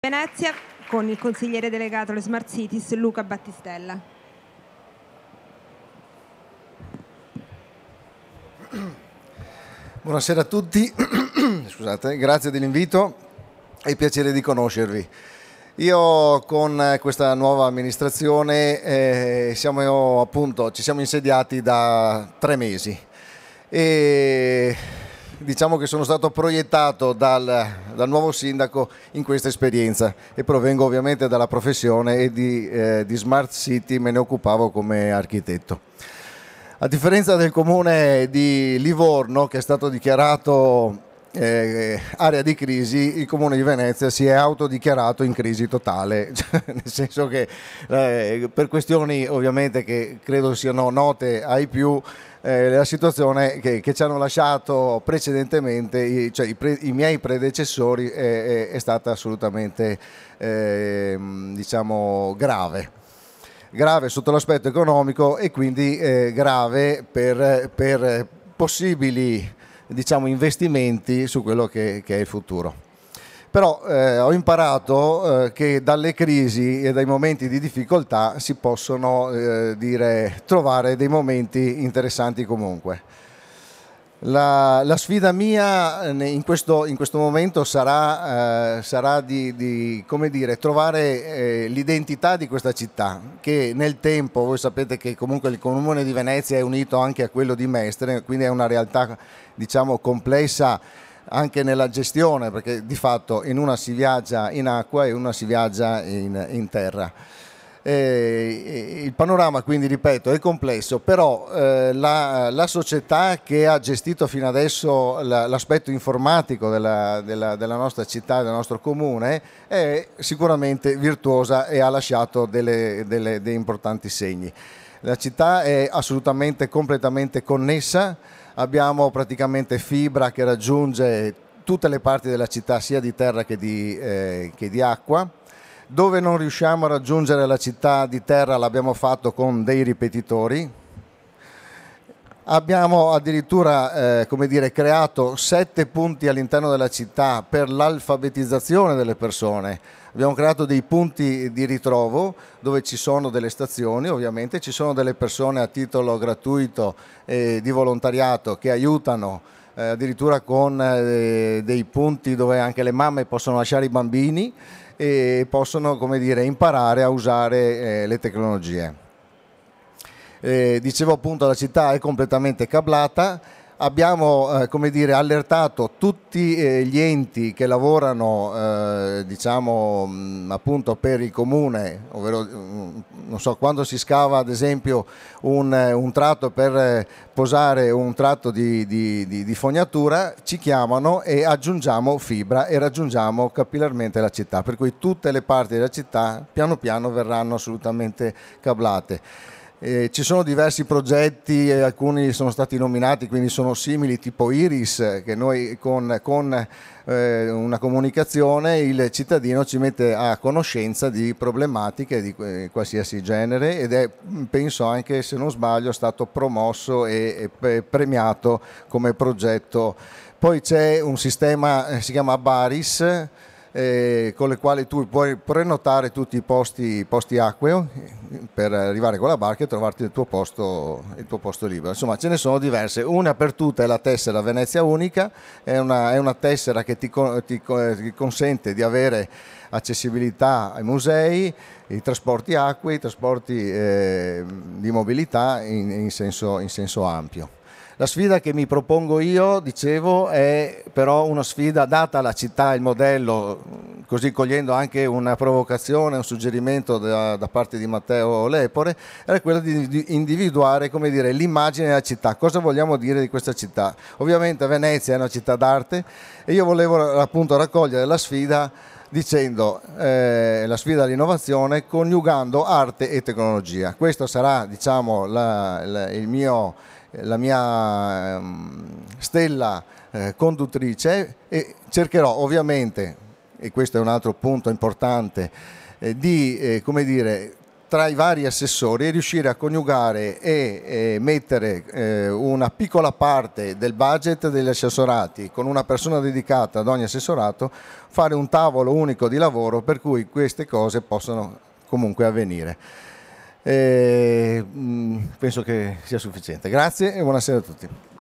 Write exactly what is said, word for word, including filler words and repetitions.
Venezia con il consigliere delegato alle Smart Cities Luca Battistella. Buonasera a tutti, scusate, grazie dell'invito, è piacere di conoscervi. Io con questa nuova amministrazione eh, siamo, appunto, ci siamo insediati da tre mesi e diciamo che sono stato proiettato dal, dal nuovo sindaco in questa esperienza e provengo ovviamente dalla professione e di, eh, di Smart City me ne occupavo come architetto. A differenza del comune di Livorno, che è stato dichiarato eh, area di crisi, il comune di Venezia si è autodichiarato in crisi totale, nel senso che eh, per questioni ovviamente che credo siano note ai più, eh, la situazione che, che ci hanno lasciato precedentemente, i, cioè i, pre, i miei predecessori, è, è stata assolutamente eh, diciamo grave. Grave sotto l'aspetto economico e quindi eh, grave per, per possibili diciamo, investimenti su quello che, che è il futuro. Però eh, ho imparato eh, che dalle crisi e dai momenti di difficoltà si possono eh, dire, trovare dei momenti interessanti comunque. La, la sfida mia in questo, in questo momento sarà, eh, sarà di, di come dire, trovare eh, l'identità di questa città, che nel tempo, voi sapete che comunque il comune di Venezia è unito anche a quello di Mestre, quindi è una realtà diciamo complessa anche nella gestione, perché di fatto in una si viaggia in acqua e in una si viaggia in, in terra. Eh, il panorama quindi, ripeto, è complesso, però eh, la, la società che ha gestito fino adesso la, l'aspetto informatico della, della, della nostra città, del nostro comune, è sicuramente virtuosa e ha lasciato delle, delle, dei importanti segni. La città è assolutamente completamente connessa, abbiamo praticamente fibra che raggiunge tutte le parti della città, sia di terra che di, eh, che di acqua. Dove non riusciamo a raggiungere la città di terra l'abbiamo fatto con dei ripetitori. Abbiamo addirittura eh, come dire, creato sette punti all'interno della città per l'alfabetizzazione delle persone. Abbiamo creato dei punti di ritrovo dove ci sono delle stazioni, ovviamente ci sono delle persone a titolo gratuito eh, di volontariato che aiutano eh, addirittura con eh, dei punti dove anche le mamme possono lasciare i bambini e possono, come dire, imparare a usare eh, le tecnologie. Eh, dicevo appunto, la città è completamente cablata, abbiamo eh, come dire, allertato tutti eh, gli enti che lavorano eh, diciamo mh, appunto per il comune, ovvero mh, non so, quando si scava ad esempio un, un tratto per eh, posare un tratto di, di, di, di fognatura, ci chiamano e aggiungiamo fibra e raggiungiamo capillarmente la città, per cui tutte le parti della città piano piano verranno assolutamente cablate. Eh, ci sono diversi progetti, eh, alcuni sono stati nominati, quindi sono simili, tipo Iris, che noi con, con eh, una comunicazione il cittadino ci mette a conoscenza di problematiche di eh, qualsiasi genere, ed è, penso anche, se non sbaglio, stato promosso e, e premiato come progetto. Poi c'è un sistema, eh, si chiama Baris, Eh, con le quali tu puoi prenotare tutti i posti, posti acqueo per arrivare con la barca e trovarti il tuo posto, il tuo posto libero. Insomma, ce ne sono diverse. Una per tutte è la tessera Venezia Unica, è una, è una tessera che ti, ti, ti consente di avere accessibilità ai musei, i trasporti acquei, i trasporti eh, di mobilità in, in, senso, in senso ampio. La sfida che mi propongo io, dicevo, è però una sfida data alla città, il modello, così cogliendo anche una provocazione, un suggerimento da, da parte di Matteo Lepore, era quella di, di individuare, come dire, l'immagine della città. Cosa vogliamo dire di questa città? Ovviamente Venezia è una città d'arte e io volevo appunto raccogliere la sfida dicendo eh, la sfida all'innovazione coniugando arte e tecnologia. Questo sarà, diciamo, la, la, il mio... la mia um, stella eh, conduttrice, e cercherò ovviamente, e questo è un altro punto importante, eh, di eh, come dire, tra i vari assessori e riuscire a coniugare e, e mettere eh, una piccola parte del budget degli assessorati con una persona dedicata ad ogni assessorato, fare un tavolo unico di lavoro per cui queste cose possano comunque avvenire. E, mh, penso che sia sufficiente. Grazie e buonasera a tutti.